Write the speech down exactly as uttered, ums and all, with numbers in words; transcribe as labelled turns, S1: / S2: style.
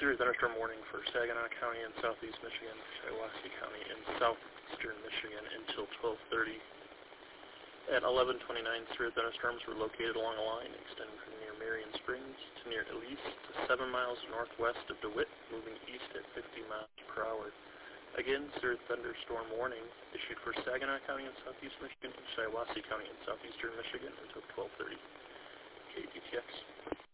S1: severe thunderstorm warning for Saginaw County and southeast Michigan, Shiawassee County and southeastern Michigan until twelve thirty. At eleven twenty-nine, severe thunderstorms were located along a line extending from near Marion Springs to near Elise to seven miles northwest of DeWitt, moving east at fifty miles per hour. Again, severe thunderstorm warning issued for Saginaw County and southeast Michigan and Shiawassee County and southeastern Michigan until twelve thirty. K D T X.